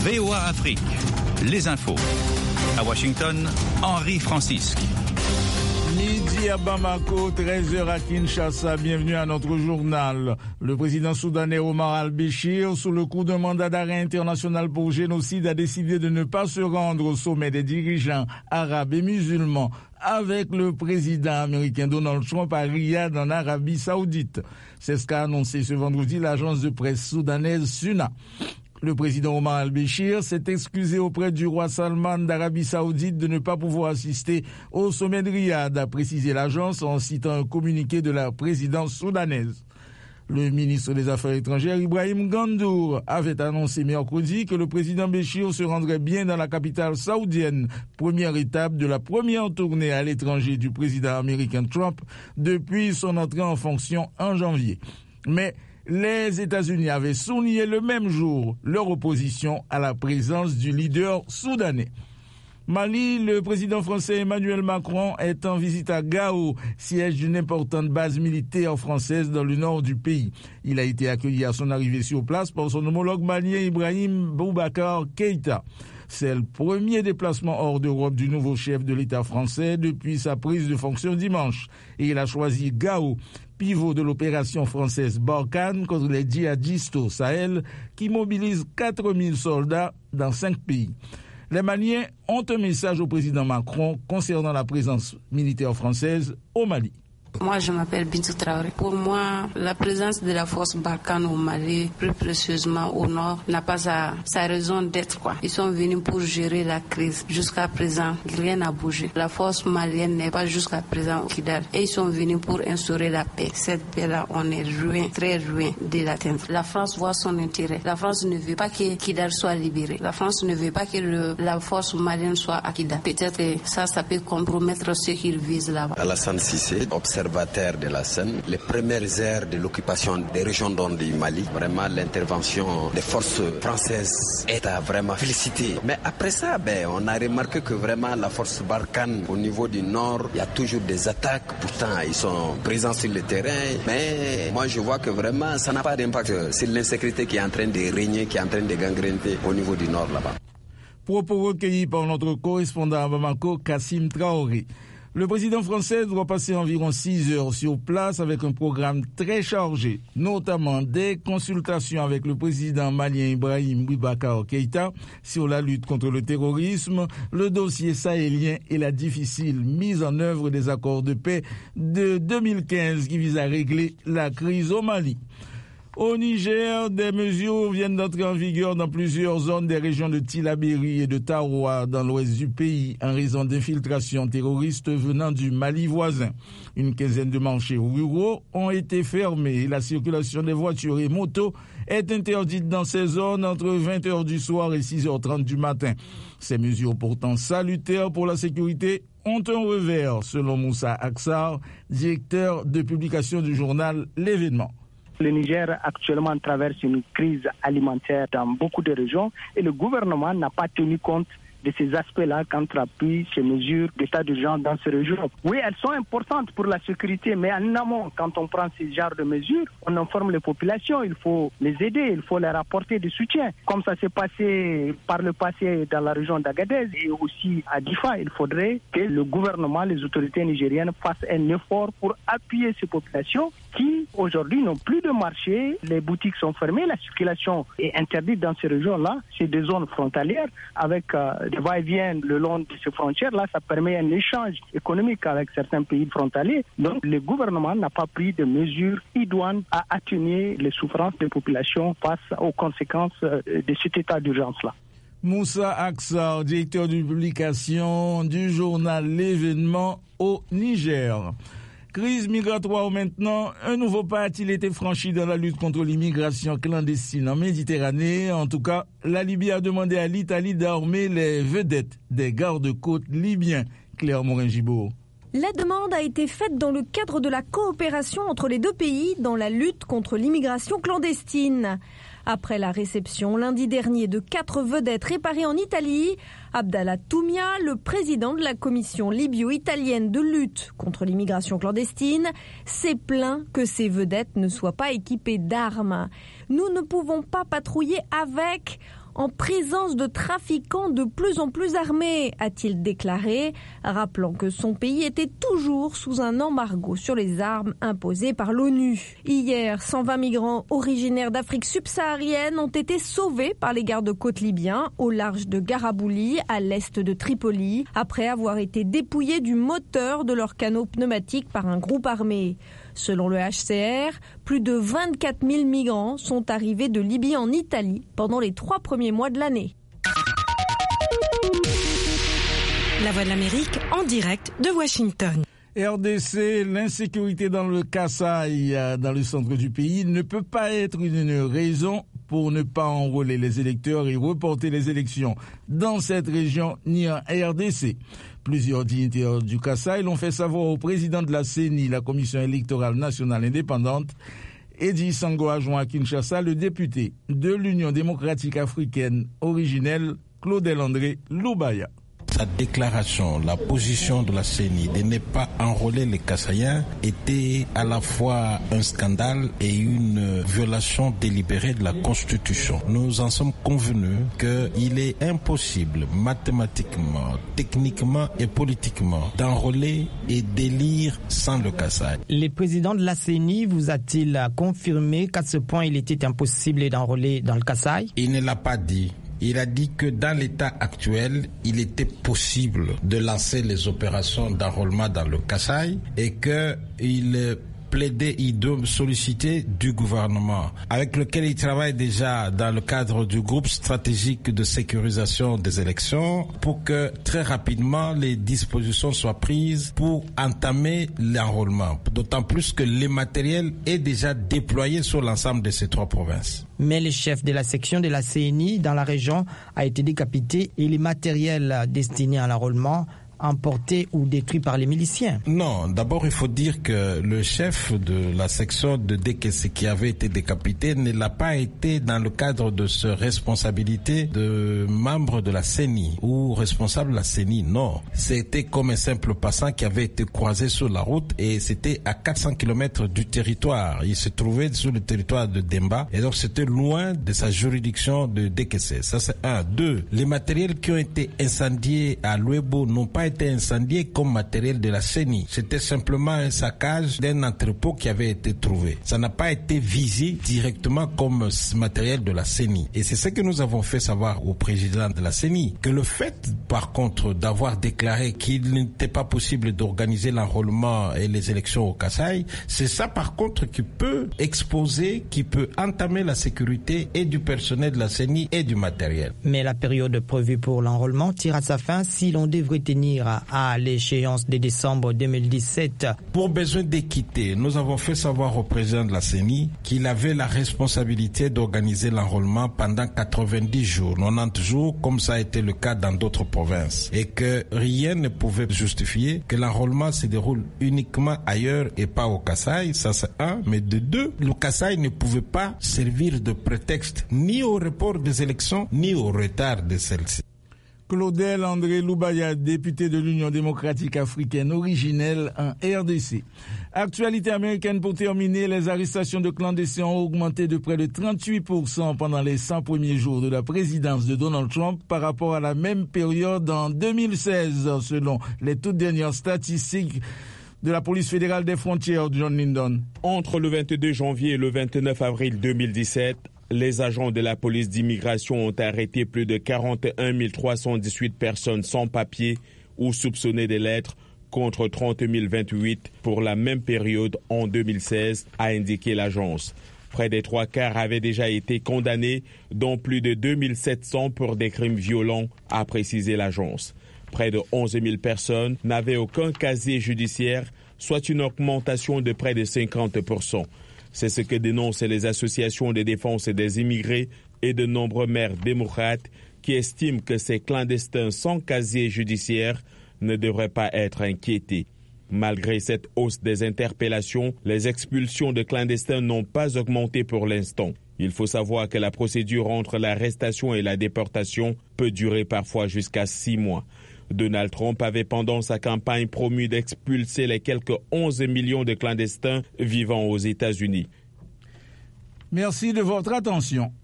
VOA Afrique, les infos. À Washington, Henri Francisque. Midi à Bamako, 13h à Kinshasa, bienvenue à notre journal. Le président soudanais Omar al-Béchir, sous le coup d'un mandat d'arrêt international pour génocide, a décidé de ne pas se rendre au sommet des dirigeants arabes et musulmans avec le président américain Donald Trump à Riyad en Arabie Saoudite. C'est ce qu'a annoncé ce vendredi l'agence de presse soudanaise SUNA. Le président Omar al-Béchir s'est excusé auprès du roi Salman d'Arabie Saoudite de ne pas pouvoir assister au sommet de Riyad, a précisé l'agence en citant un communiqué de la présidence soudanaise. Le ministre des Affaires étrangères, Ibrahim Gandour, avait annoncé mercredi que le président Béchir se rendrait bien dans la capitale saoudienne, première étape de la première tournée à l'étranger du président américain Trump depuis son entrée en fonction en janvier. Mais les États-Unis avaient souligné le même jour leur opposition à la présence du leader soudanais. Mali, le président français Emmanuel Macron est en visite à Gao, siège d'une importante base militaire française dans le nord du pays. Il a été accueilli à son arrivée sur place par son homologue malien Ibrahim Boubacar Keïta. C'est le premier déplacement hors d'Europe du nouveau chef de l'État français depuis sa prise de fonction dimanche. Et il a choisi Gao, pivot de l'opération française Barkhane contre les djihadistes au Sahel, qui mobilise 4000 soldats dans 5 pays. Les Maliens ont un message au président Macron concernant la présence militaire française au Mali. Moi, je m'appelle Bintou Traoré. Pour moi, la présence de la force Barkhane au Mali, plus précieusement au nord, n'a pas sa raison d'être, quoi. Ils sont venus pour gérer la crise. Jusqu'à présent, rien n'a bougé. La force malienne n'est pas jusqu'à présent au Kidal. Et ils sont venus pour instaurer la paix. Cette paix-là, on est loin, très loin de l'atteindre. La France voit son intérêt. La France ne veut pas que Kidal soit libéré. La France ne veut pas que la force malienne soit à Kidal. Peut-être que ça peut compromettre ceux qui visent là-bas. Alassane Cissé, observateur de la scène, les premières heures de l'occupation des régions dont du Mali, vraiment l'intervention des forces françaises est à vraiment féliciter. Mais après ça, on a remarqué que vraiment la force Barkhane au niveau du nord, il y a toujours des attaques, pourtant ils sont présents sur le terrain, mais moi je vois que vraiment ça n'a pas d'impact sur l'insécurité qui est en train de régner, qui est en train de gangréner au niveau du nord là-bas. Propos recueillis par notre correspondant à Bamako, Kassim Traoré. Le président français doit passer environ 6 heures sur place avec un programme très chargé, notamment des consultations avec le président malien Ibrahim Boubacar Keïta sur la lutte contre le terrorisme, le dossier sahélien et la difficile mise en œuvre des accords de paix de 2015 qui visent à régler la crise au Mali. Au Niger, des mesures viennent d'entrer en vigueur dans plusieurs zones des régions de Tillabéri et de Taroua dans l'ouest du pays en raison d'infiltrations terroristes venant du Mali voisin. Une quinzaine de marchés ruraux ont été fermés et la circulation des voitures et motos est interdite dans ces zones entre 20h du soir et 6h30 du matin. Ces mesures pourtant salutaires pour la sécurité ont un revers, selon Moussa Aksar, directeur de publication du journal L'Événement. Le Niger actuellement traverse une crise alimentaire dans beaucoup de régions et le gouvernement n'a pas tenu compte de ces aspects-là quand il appuie ces mesures d'état d'urgence dans ces régions. Oui, elles sont importantes pour la sécurité, mais en amont, quand on prend ces genres de mesures, on informe les populations, il faut les aider, il faut leur apporter du soutien. Comme ça s'est passé par le passé dans la région d'Agadez et aussi à Difa, il faudrait que le gouvernement, les autorités nigériennes fassent un effort pour appuyer ces populations qui, aujourd'hui, n'ont plus de marché, les boutiques sont fermées, la circulation est interdite dans ces régions-là. C'est des zones frontalières avec des va-et-vient le long de ces frontières-là, ça permet un échange économique avec certains pays frontaliers. Donc, le gouvernement n'a pas pris de mesures idoines à atténuer les souffrances des populations face aux conséquences de cet état d'urgence-là. Moussa Aksar, directeur de publication du journal L'Événement au Niger. Crise migratoire maintenant, un nouveau pas a-t-il été franchi dans la lutte contre l'immigration clandestine en Méditerranée. En tout cas, la Libye a demandé à l'Italie d'armer les vedettes des gardes-côtes libyens. Claire Morin-Gibault. La demande a été faite dans le cadre de la coopération entre les deux pays dans la lutte contre l'immigration clandestine. Après la réception lundi dernier de 4 vedettes réparées en Italie, Abdallah Toumia, le président de la commission libyo-italienne de lutte contre l'immigration clandestine, s'est plaint que ces vedettes ne soient pas équipées d'armes. Nous ne pouvons pas patrouiller avec. en présence de trafiquants de plus en plus armés, a-t-il déclaré, rappelant que son pays était toujours sous un embargo sur les armes imposé par l'ONU. Hier, 120 migrants originaires d'Afrique subsaharienne ont été sauvés par les gardes-côtes libyens au large de Garabouli, à l'est de Tripoli, après avoir été dépouillés du moteur de leur canot pneumatique par un groupe armé. Selon le HCR, plus de 24 000 migrants sont arrivés de Libye en Italie pendant les 3 premiers mois de l'année. La Voix de l'Amérique en direct de Washington. RDC, l'insécurité dans le Kasaï, dans le centre du pays, ne peut pas être une raison pour ne pas enrôler les électeurs et reporter les élections dans cette région ni en RDC. Plusieurs dignitaires du Kasaï l'ont fait savoir au président de la CENI, la Commission électorale nationale indépendante. Edi Sango a joint à Kinshasa le député de l'Union démocratique africaine originelle, Claudel André Loubaya. Sa déclaration, la position de la CENI de ne pas enrôler les Kasaïens était à la fois un scandale et une violation délibérée de la Constitution. Nous en sommes convenus qu'il est impossible mathématiquement, techniquement et politiquement d'enrôler et d'élire sans le Kasaï. Le président de la CENI vous a-t-il confirmé qu'à ce point il était impossible d'enrôler dans le Kasaï? Il ne l'a pas dit. Il a dit que dans l'état actuel, il était possible de lancer les opérations d'enrôlement dans le Kasaï et qu'il plaidait, il doit solliciter du gouvernement avec lequel il travaille déjà dans le cadre du groupe stratégique de sécurisation des élections pour que très rapidement les dispositions soient prises pour entamer l'enrôlement. D'autant plus que le matériel est déjà déployé sur l'ensemble de ces 3 provinces. Mais le chef de la section de la CENI dans la région a été décapité et les matériels destinés à l'enrôlement emportés ou détruits par les miliciens. Non, d'abord il faut dire que le chef de la section de DKC qui avait été décapité ne l'a pas été dans le cadre de sa responsabilité de membre de la CENI ou responsable de la CENI, non. C'était comme un simple passant qui avait été croisé sur la route et c'était à 400 km du territoire. Il se trouvait sur le territoire de Demba et donc c'était loin de sa juridiction de DKC. Ça c'est un. 2. Les matériels qui ont été incendiés à Luebo n'ont pas été incendié comme matériel de la CENI. C'était simplement un saccage d'un entrepôt qui avait été trouvé. Ça n'a pas été visé directement comme matériel de la CENI. Et c'est ce que nous avons fait savoir au président de la CENI, que le fait, par contre, d'avoir déclaré qu'il n'était pas possible d'organiser l'enrôlement et les élections au Kasaï, c'est ça, par contre, qui peut exposer, qui peut entamer la sécurité et du personnel de la CENI et du matériel. Mais la période prévue pour l'enrôlement tire à sa fin si l'on devrait tenir à l'échéance de décembre 2017. Pour besoin d'équité, nous avons fait savoir au président de la CENI qu'il avait la responsabilité d'organiser l'enrôlement pendant 90 jours, 90 jours, comme ça a été le cas dans d'autres provinces, et que rien ne pouvait justifier que l'enrôlement se déroule uniquement ailleurs et pas au Kasaï. Ça c'est un. Mais de 2, le Kasaï ne pouvait pas servir de prétexte ni au report des élections ni au retard de celles-ci. Claudel André Loubaya, député de l'Union démocratique africaine originelle en RDC. Actualité américaine pour terminer, les arrestations de clandestins ont augmenté de près de 38% pendant les 100 premiers jours de la présidence de Donald Trump par rapport à la même période en 2016, selon les toutes dernières statistiques de la police fédérale des frontières, John Lyndon. Entre le 22 janvier et le 29 avril 2017, les agents de la police d'immigration ont arrêté plus de 41 318 personnes sans papier ou soupçonnées de l'être, contre 30 028 pour la même période en 2016, a indiqué l'agence. Près des 3 quarts avaient déjà été condamnés, dont plus de 2 700 pour des crimes violents, a précisé l'agence. Près de 11 000 personnes n'avaient aucun casier judiciaire, soit une augmentation de près de 50%. C'est ce que dénoncent les associations de défense des immigrés et de nombreux maires démocrates qui estiment que ces clandestins sans casier judiciaire ne devraient pas être inquiétés. Malgré cette hausse des interpellations, les expulsions de clandestins n'ont pas augmenté pour l'instant. Il faut savoir que la procédure entre l'arrestation et la déportation peut durer parfois jusqu'à 6 mois. Donald Trump avait pendant sa campagne promu d'expulser les quelques 11 millions de clandestins vivant aux États-Unis. Merci de votre attention.